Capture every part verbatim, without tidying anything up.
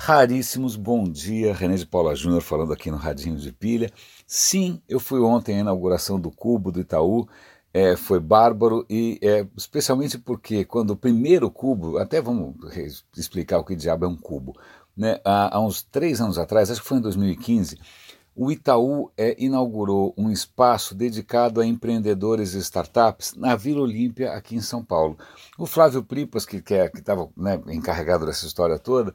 Raríssimos, bom dia, René de Paula Júnior falando aqui no Radinho de Pilha. Sim, eu fui ontem à inauguração do Cubo do Itaú, é, foi bárbaro, e é, especialmente porque quando o primeiro cubo, até vamos explicar o que diabo é um cubo, né? há, há uns três anos atrás, acho que foi em dois mil e quinze, o Itaú é, inaugurou um espaço dedicado a empreendedores e startups na Vila Olímpia, aqui em São Paulo. O Flávio Pripas, que estava né, encarregado dessa história toda,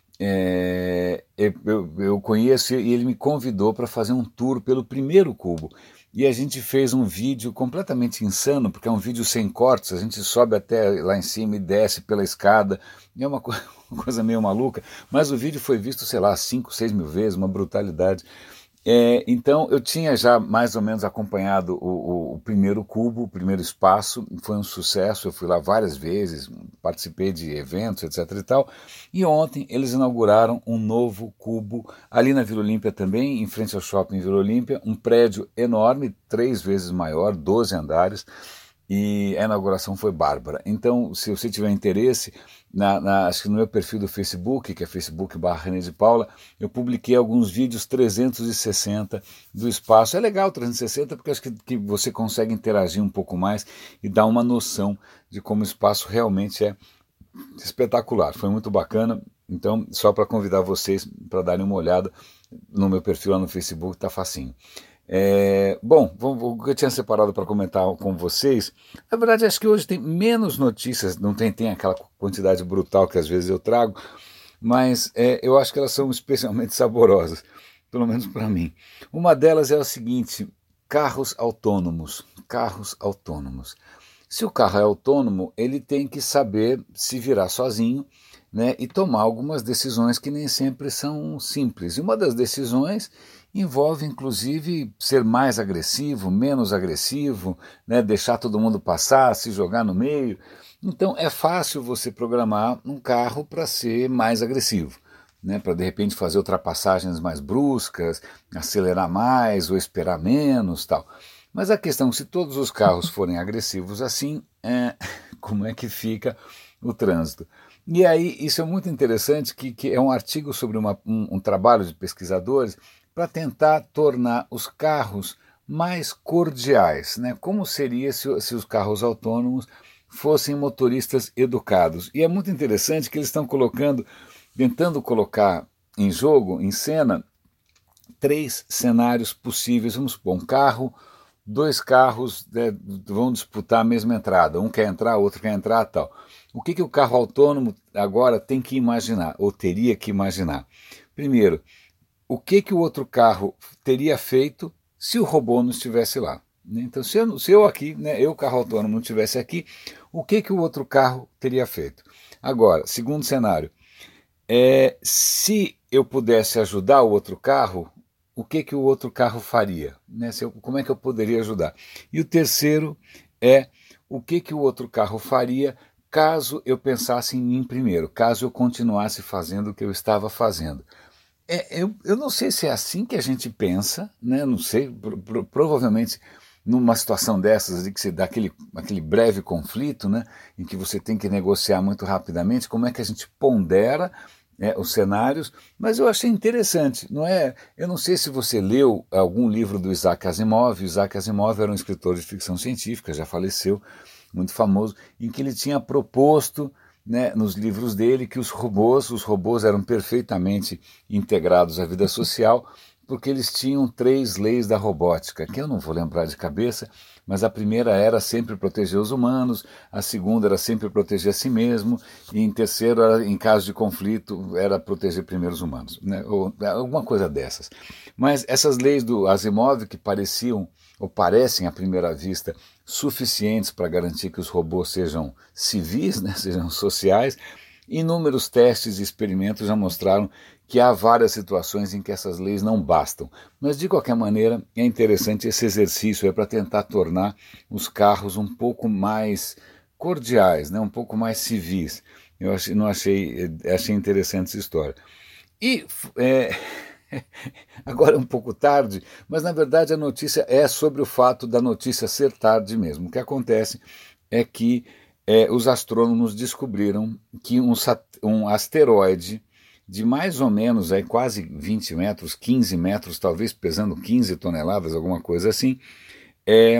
É, eu, eu conheço e ele me convidou para fazer um tour pelo primeiro cubo. E a gente fez um vídeo completamente insano, porque é um vídeo sem cortes, a gente sobe até lá em cima e desce pela escada, é uma, co uma coisa meio maluca, mas o vídeo foi visto, sei lá, cinco, seis mil vezes, uma brutalidade. É, então eu tinha já mais ou menos acompanhado o, o, o primeiro cubo, o primeiro espaço, foi um sucesso, eu fui lá várias vezes, participei de eventos, etc e tal, e ontem eles inauguraram um novo cubo ali na Vila Olímpia também, em frente ao shopping Vila Olímpia, um prédio enorme, três vezes maior, doze andares, e a inauguração foi bárbara. Então, se você tiver interesse, na, na, acho que no meu perfil do Facebook, que é facebook barra René de Paula, eu publiquei alguns vídeos trezentos e sessenta do espaço. É legal trezentos e sessenta porque acho que, que você consegue interagir um pouco mais e dar uma noção de como o espaço realmente é espetacular. Foi muito bacana. Então, só para convidar vocês para darem uma olhada no meu perfil lá no Facebook, tá facinho. É, bom, o que eu tinha separado para comentar com vocês, na verdade acho que hoje tem menos notícias, não tem, tem aquela quantidade brutal que às vezes eu trago, mas é, eu acho que elas são especialmente saborosas, pelo menos para mim. Uma delas é o seguinte: carros autônomos, carros autônomos. Se o carro é autônomo, ele tem que saber se virar sozinho, né, e tomar algumas decisões que nem sempre são simples. E uma das decisões envolve, inclusive, ser mais agressivo, menos agressivo, né, deixar todo mundo passar, se jogar no meio. Então é fácil você programar um carro para ser mais agressivo, né, para de repente fazer ultrapassagens mais bruscas, acelerar mais ou esperar menos, tal. Mas a questão, se todos os carros forem agressivos assim, é, como é que fica o trânsito? E aí, isso é muito interessante, que, que é um artigo sobre uma, um, um trabalho de pesquisadores para tentar tornar os carros mais cordiais, né? Como seria se, se os carros autônomos fossem motoristas educados? E é muito interessante que eles estão colocando, tentando colocar em jogo, em cena, três cenários possíveis. Vamos supor, um carro, dois carros né, vão disputar a mesma entrada, um quer entrar, outro quer entrar, tal. O que, que o carro autônomo agora tem que imaginar, ou teria que imaginar? Primeiro, o que, que o outro carro teria feito se o robô não estivesse lá? Então, se eu, se eu aqui, né, eu, carro autônomo, não estivesse aqui, o que, que o outro carro teria feito? Agora, segundo cenário, é, se eu pudesse ajudar o outro carro, o que, que o outro carro faria? Né? Se eu, como é que eu poderia ajudar? E o terceiro é o que, que o outro carro faria caso eu pensasse em mim primeiro, caso eu continuasse fazendo o que eu estava fazendo. É, eu, eu não sei se é assim que a gente pensa, né? Não sei, pro, pro, provavelmente numa situação dessas, de que você dá aquele, aquele breve conflito, né? Em que você tem que negociar muito rapidamente, como é que a gente pondera é, os cenários, mas eu achei interessante, não é? Eu não sei se você leu algum livro do Isaac Asimov. O Isaac Asimov era um escritor de ficção científica, já faleceu, muito famoso, em que ele tinha proposto, né, nos livros dele, que os robôs, os robôs eram perfeitamente integrados à vida social, porque eles tinham três leis da robótica, que eu não vou lembrar de cabeça, mas a primeira era sempre proteger os humanos, a segunda era sempre proteger a si mesmo, e em terceiro, era, em caso de conflito, era proteger primeiro os humanos, né, ou alguma coisa dessas. Mas essas leis do Asimov, que pareciam, ou parecem à primeira vista, suficientes para garantir que os robôs sejam civis, né, sejam sociais, inúmeros testes e experimentos já mostraram que há várias situações em que essas leis não bastam. Mas, de qualquer maneira, é interessante esse exercício é para tentar tornar os carros um pouco mais cordiais, né, um pouco mais civis. Eu achei, não achei, achei interessante essa história. E é, agora é um pouco tarde, mas na verdade a notícia é sobre o fato da notícia ser tarde mesmo. O que acontece é que é, os astrônomos descobriram que um, um asteroide de mais ou menos aí, quase vinte metros, quinze metros, talvez pesando quinze toneladas, alguma coisa assim, é,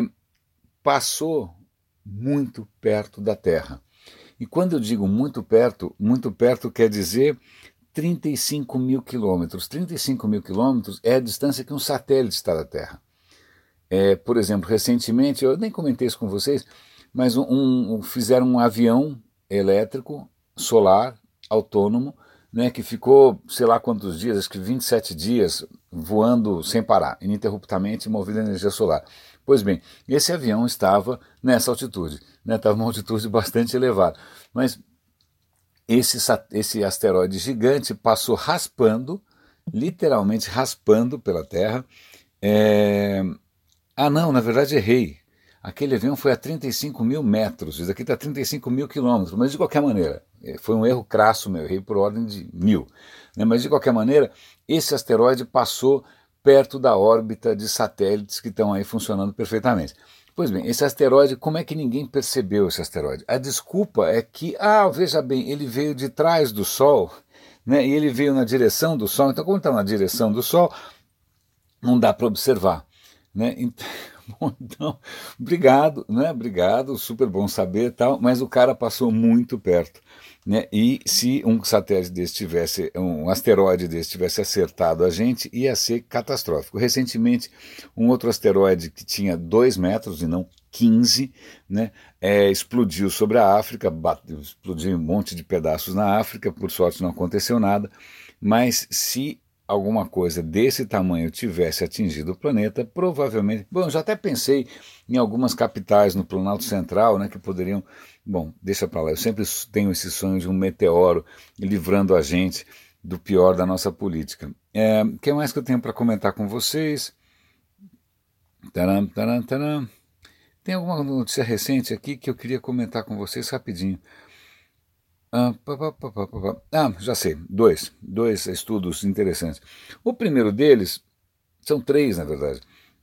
passou muito perto da Terra. E quando eu digo muito perto, muito perto quer dizer trinta e cinco mil quilômetros. trinta e cinco mil quilômetros é a distância que um satélite está da Terra. É, por exemplo, recentemente, eu nem comentei isso com vocês, mas um, um, fizeram um avião elétrico, solar, autônomo, né, que ficou, sei lá quantos dias, acho que vinte e sete dias, voando sem parar, ininterruptamente, movido a energia solar. Pois bem, esse avião estava nessa altitude, né, estava numa altitude bastante elevada, mas esse, esse asteroide gigante passou raspando, literalmente raspando pela Terra. É... Ah não, na verdade errei. Aquele avião foi a trinta e cinco mil metros, isso aqui está a trinta e cinco mil quilômetros, mas de qualquer maneira, foi um erro crasso meu, errei por ordem de mil. Né? Mas de qualquer maneira, esse asteroide passou perto da órbita de satélites que estão aí funcionando perfeitamente. Pois bem, esse asteroide, como é que ninguém percebeu esse asteroide? A desculpa é que, ah, veja bem, ele veio de trás do Sol, né? E ele veio na direção do Sol, então como está na direção do Sol, não dá para observar. Né? Então, bom, então, obrigado, né? Obrigado, super bom saber tal, mas o cara passou muito perto, né? E se um satélite desse tivesse, um asteroide desse tivesse acertado a gente, ia ser catastrófico. Recentemente, um outro asteroide que tinha dois metros e não quinze, né? É, explodiu sobre a África, bateu, explodiu um monte de pedaços na África, por sorte não aconteceu nada, mas se alguma coisa desse tamanho tivesse atingido o planeta, provavelmente... Bom, eu já até pensei em algumas capitais no Planalto Central, né, que poderiam... Bom, deixa para lá, eu sempre tenho esse sonho de um meteoro livrando a gente do pior da nossa política. O é, que mais que eu tenho para comentar com vocês? Taram, taram, taram. Tem alguma notícia recente aqui que eu queria comentar com vocês rapidinho. Ah, pá, pá, pá, pá, pá. ah, já sei, dois, dois estudos interessantes. O primeiro deles, são três na verdade.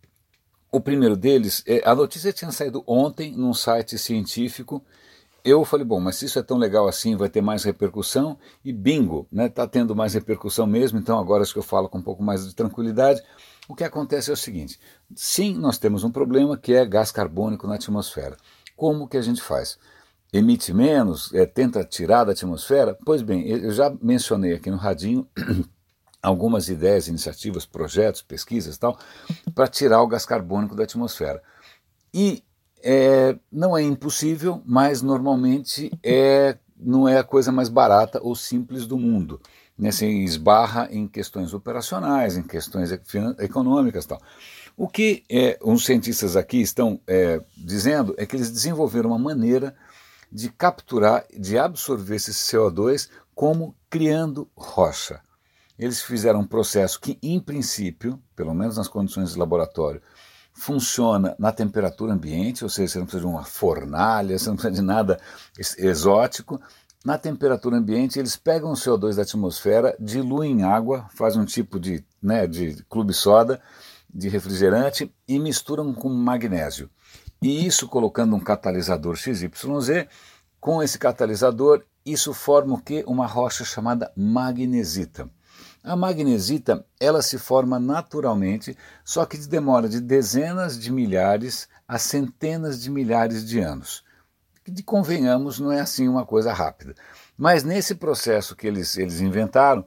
O primeiro deles, é, a notícia tinha saído ontem num site científico. Eu falei, bom, mas se isso é tão legal assim, vai ter mais repercussão, e bingo, né, tá tendo mais repercussão mesmo, então agora acho que eu falo com um pouco mais de tranquilidade. O que acontece é o seguinte, sim, nós temos um problema que é gás carbônico na atmosfera. Como que a gente faz? Emite menos, é, tenta tirar da atmosfera? Pois bem, eu já mencionei aqui no Radinho algumas ideias, iniciativas, projetos, pesquisas e tal, para tirar o gás carbônico da atmosfera. E é, não é impossível, mas normalmente é, não é a coisa mais barata ou simples do mundo. Né? Se esbarra em questões operacionais, em questões econômicas e tal. O que é, uns cientistas aqui estão é, dizendo é que eles desenvolveram uma maneira de capturar, de absorver esse C O dois como criando rocha. Eles fizeram um processo que, em princípio, pelo menos nas condições de laboratório, funciona na temperatura ambiente, ou seja, você não precisa de uma fornalha, você não precisa de nada exótico. Na temperatura ambiente, eles pegam o C O dois da atmosfera, diluem em água, fazem um tipo de, né, de clube soda, de refrigerante e misturam com magnésio. E isso colocando um catalisador X Y Z, com esse catalisador, isso forma o quê? Uma rocha chamada magnesita. A magnesita, ela se forma naturalmente, só que demora de dezenas de milhares a centenas de milhares de anos. De convenhamos, não é assim uma coisa rápida. Mas nesse processo que eles, eles inventaram,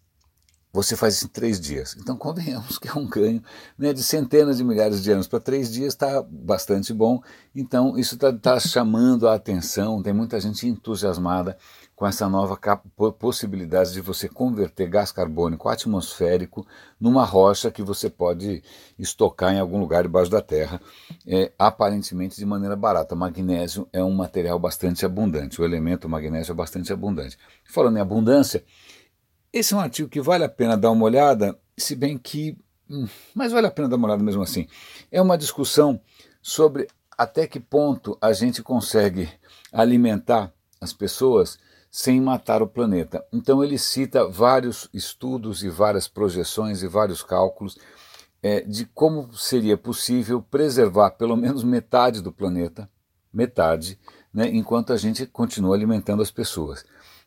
você faz isso em três dias. Então convenhamos que é um ganho, né, de centenas de milhares de anos para três dias, está bastante bom. Então isso está tá chamando a atenção, tem muita gente entusiasmada com essa nova possibilidade de você converter gás carbônico atmosférico numa rocha que você pode estocar em algum lugar debaixo da terra, é, aparentemente de maneira barata. Magnésio é um material bastante abundante, o elemento magnésio é bastante abundante. Falando em abundância, esse é um artigo que vale a pena dar uma olhada, se bem que... Hum, mas vale a pena dar uma olhada mesmo assim. É uma discussão sobre até que ponto a gente consegue alimentar as pessoas sem matar o planeta. Então ele cita vários estudos e várias projeções e vários cálculos é, de como seria possível preservar pelo menos metade do planeta, metade, né, enquanto a gente continua alimentando as pessoas.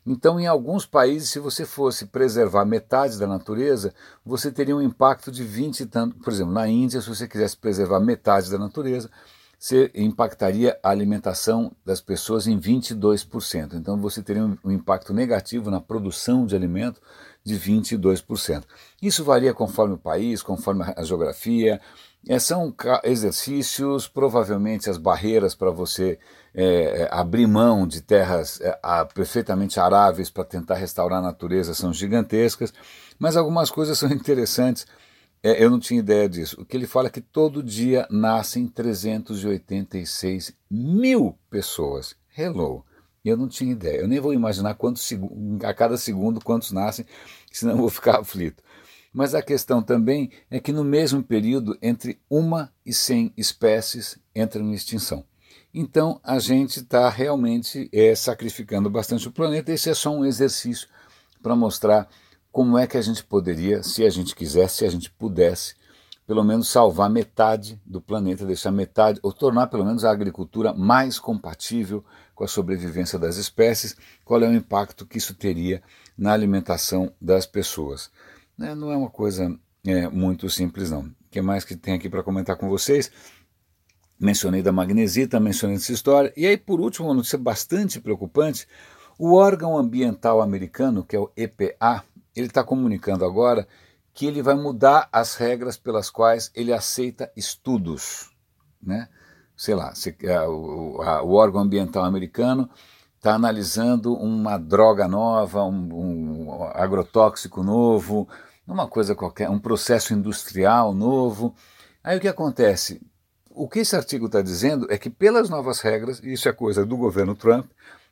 Então, em alguns países, se você fosse preservar metade da natureza, você teria um impacto de vinte e tanto. Por exemplo, na Índia, se você quisesse preservar metade da natureza, você impactaria a alimentação das pessoas em vinte e dois por cento. Então você teria um, um impacto negativo na produção de alimento de vinte e dois por cento. Isso varia conforme o país, conforme a geografia. É, são exercícios, provavelmente as barreiras para você é, abrir mão de terras é, a, perfeitamente aráveis para tentar restaurar a natureza são gigantescas, mas algumas coisas são interessantes. É, eu não tinha ideia disso. O que ele fala é que todo dia nascem trezentos e oitenta e seis mil pessoas. Hello! Eu não tinha ideia. Eu nem vou imaginar quantos a cada segundo quantos nascem, senão eu vou ficar aflito. Mas a questão também é que no mesmo período, entre uma e cem espécies entram em extinção. Então a gente está realmente é, sacrificando bastante o planeta. Esse é só um exercício para mostrar como é que a gente poderia, se a gente quisesse, se a gente pudesse, pelo menos salvar metade do planeta, deixar metade, ou tornar pelo menos a agricultura mais compatível com a sobrevivência das espécies, qual é o impacto que isso teria na alimentação das pessoas. Não é uma coisa é, muito simples não. O que mais que tem aqui para comentar com vocês? Mencionei da magnesita, mencionei essa história, e aí por último, uma notícia bastante preocupante, o órgão ambiental americano, que é o E P A, ele está comunicando agora que ele vai mudar as regras pelas quais ele aceita estudos, né? Sei lá, se, a, o, a, o órgão ambiental americano está analisando uma droga nova, um, um agrotóxico novo, uma coisa qualquer, um processo industrial novo. Aí o que acontece? O que esse artigo está dizendo é que pelas novas regras, isso é coisa do governo Trump,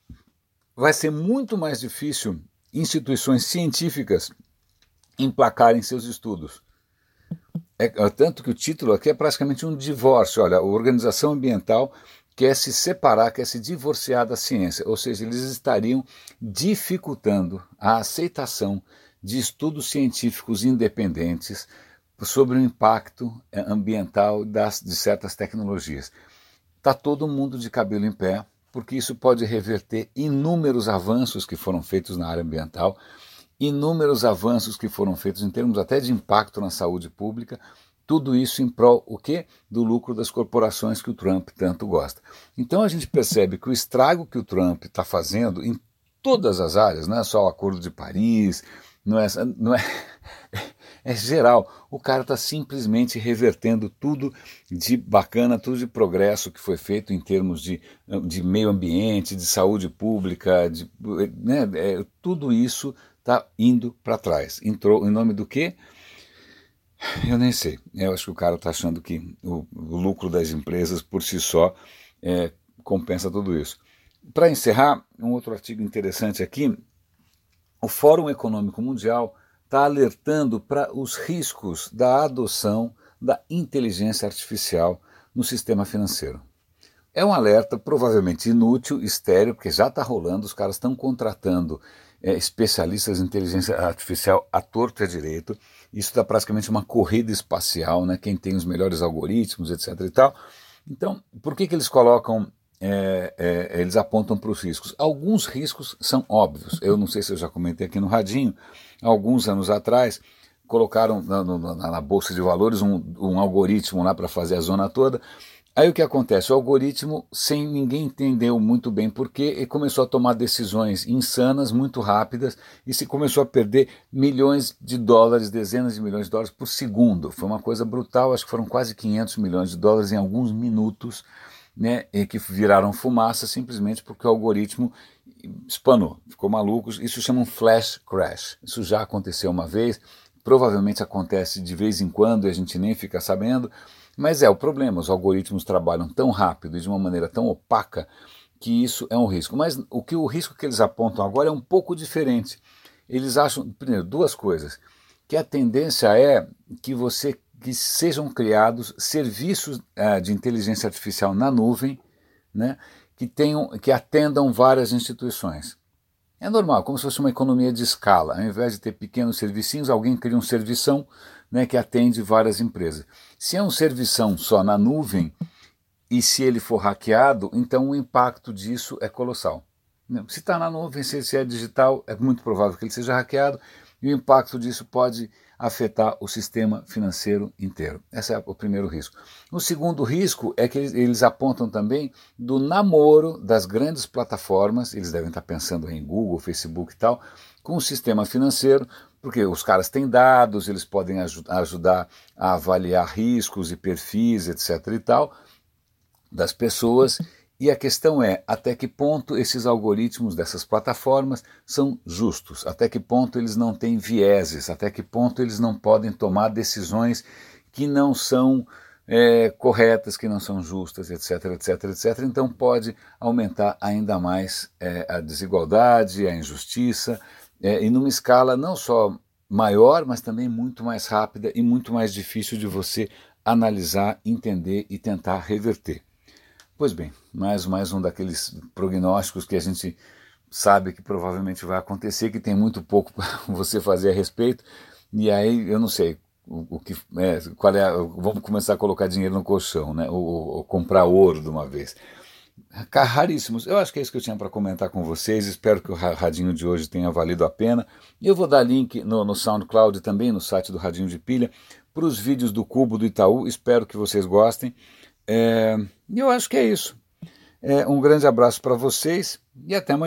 vai ser muito mais difícil instituições científicas emplacarem seus estudos. É, tanto que o título aqui é praticamente um divórcio. Olha, a organização ambiental quer se separar, quer se divorciar da ciência, ou seja, eles estariam dificultando a aceitação de estudos científicos independentes sobre o impacto ambiental das, de certas tecnologias. Está todo mundo de cabelo em pé, porque isso pode reverter inúmeros avanços que foram feitos na área ambiental, inúmeros avanços que foram feitos em termos até de impacto na saúde pública, tudo isso em prol o quê? Do lucro das corporações que o Trump tanto gosta. Então a gente percebe que o estrago que o Trump está fazendo em todas as áreas, não é só o Acordo de Paris, não é, não é, é geral. O cara está simplesmente revertendo tudo de bacana, tudo de progresso que foi feito em termos de, de meio ambiente, de saúde pública, de, né, é, tudo isso está indo para trás. Entrou em nome do quê? Eu nem sei. Eu acho que o cara está achando que o, o lucro das empresas por si só é, compensa tudo isso. Para encerrar, um outro artigo interessante aqui, o Fórum Econômico Mundial está alertando para os riscos da adoção da inteligência artificial no sistema financeiro. É um alerta provavelmente inútil, estéril, porque já está rolando, os caras estão contratando é, especialistas em inteligência artificial à torto e à direito. Isso está praticamente uma corrida espacial, né? Quem tem os melhores algoritmos, etc e tal. Então, por que que eles colocam, é, é, eles apontam para os riscos? Alguns riscos são óbvios. Eu não sei se eu já comentei aqui no Radinho, alguns anos atrás, colocaram na, na, na Bolsa de Valores um, um algoritmo lá para fazer a zona toda. Aí o que acontece? O algoritmo, sem ninguém entender muito bem porquê, ele começou a tomar decisões insanas, muito rápidas, e se começou a perder milhões de dólares, dezenas de milhões de dólares por segundo. Foi uma coisa brutal, acho que foram quase quinhentos milhões de dólares em alguns minutos, né, e que viraram fumaça simplesmente porque o algoritmo espanou, ficou maluco. Isso chama um flash crash. Isso já aconteceu uma vez, provavelmente acontece de vez em quando e a gente nem fica sabendo. Mas é o problema, os algoritmos trabalham tão rápido e de uma maneira tão opaca que isso é um risco. Mas o que o risco que eles apontam agora é um pouco diferente. Eles acham, primeiro, duas coisas, que a tendência é que você que sejam criados serviços uh, de inteligência artificial na nuvem, né, que tenham, que atendam várias instituições. É normal, como se fosse uma economia de escala. Ao invés de ter pequenos servicinhos, alguém cria um servição, né, que atende várias empresas. Se é um servição só na nuvem, e se ele for hackeado, então o impacto disso é colossal. Se está na nuvem, se é digital, é muito provável que ele seja hackeado, e o impacto disso pode afetar o sistema financeiro inteiro. Esse é o primeiro risco. O segundo risco é que eles apontam também do namoro das grandes plataformas, eles devem estar pensando em Google, Facebook e tal, com o sistema financeiro, porque os caras têm dados, eles podem aj ajudar a avaliar riscos e perfis, etc e tal, das pessoas. E a questão é, até que ponto esses algoritmos dessas plataformas são justos, até que ponto eles não têm vieses, até que ponto eles não podem tomar decisões que não são é, corretas, que não são justas, etc, etc, etc. Então pode aumentar ainda mais é, a desigualdade, a injustiça, é, e numa escala não só maior, mas também muito mais rápida e muito mais difícil de você analisar, entender e tentar reverter. Pois bem, mais, mais um daqueles prognósticos que a gente sabe que provavelmente vai acontecer, que tem muito pouco para você fazer a respeito, e aí eu não sei o, o que é, qual é a, vamos começar a colocar dinheiro no colchão, né? ou, ou comprar ouro de uma vez. Raríssimos. Eu acho que é isso que eu tinha para comentar com vocês. Espero que o Radinho de hoje tenha valido a pena. Eu vou dar link no, no SoundCloud e também no site do Radinho de Pilha para os vídeos do Cubo do Itaú. Espero que vocês gostem. E é, eu acho que é isso. É, um grande abraço para vocês e até amanhã.